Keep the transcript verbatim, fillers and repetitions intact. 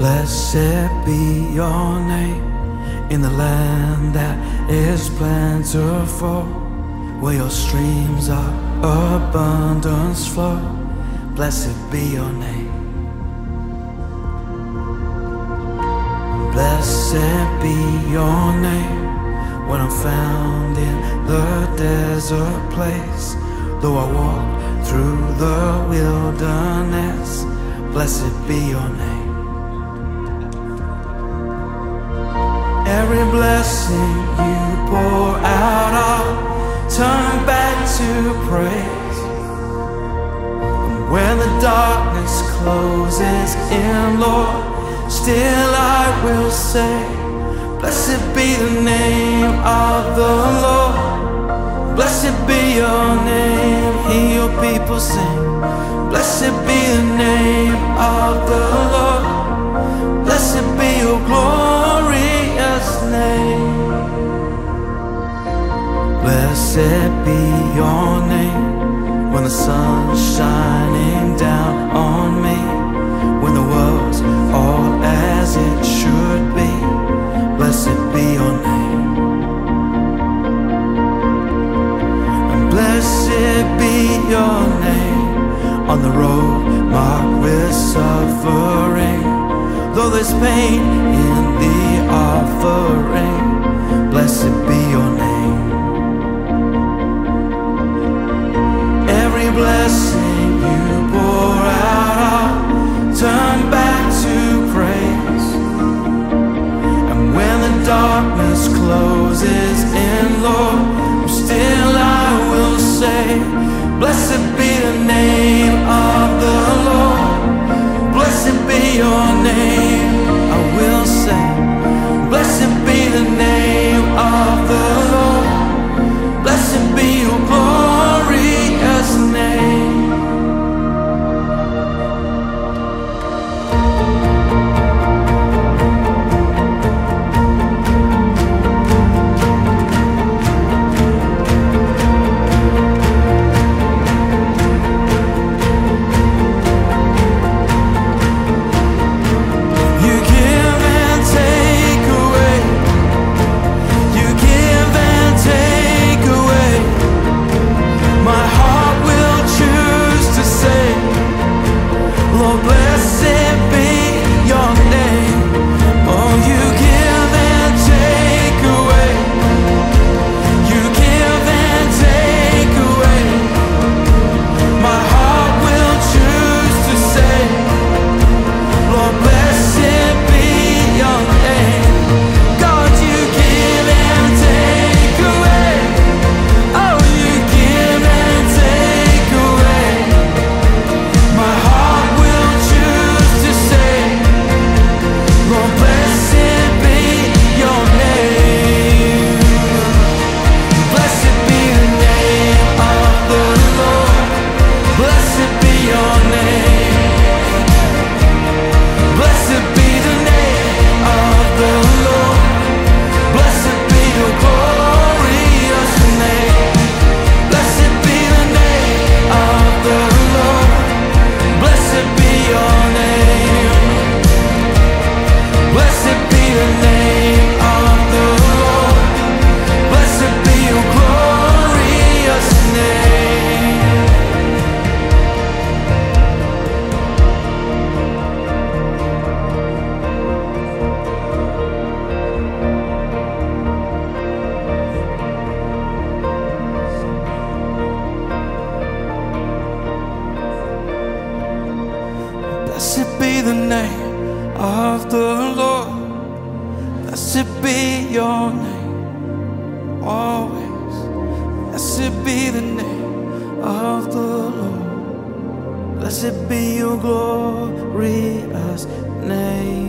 Blessed be your name in the land that is plentiful, where your streams of abundance flow. Blessed be your name. Blessed be your name when I'm found in the desert place. Though I walk through the wilderness, blessed be your name. Every blessing you pour out, I'll turn back to praise. And when the darkness closes in, Lord, still I will say, blessed be the name of the Lord. Blessed be your name, hear your people sing. Blessed be the name of the Lord. Blessed be your glorious name. Blessed be your name when the sun's shining down on me, when the world's all as it should be. Blessed be your name. And blessed be your name on the road marked with suffering. Though there's pain in the offering, blessed be your name. Every blessing you pour out, I'll turn back to praise. And when the darkness closes in, Lord, still I will say, blessed be the name of the Lord. Blessed be your name, I will say. Blessed be the name of the Lord. Blessed be your glorious name. Blessed be the name of the Lord. Blessed be your name always. Blessed be the name of the Lord. Blessed be your glorious name.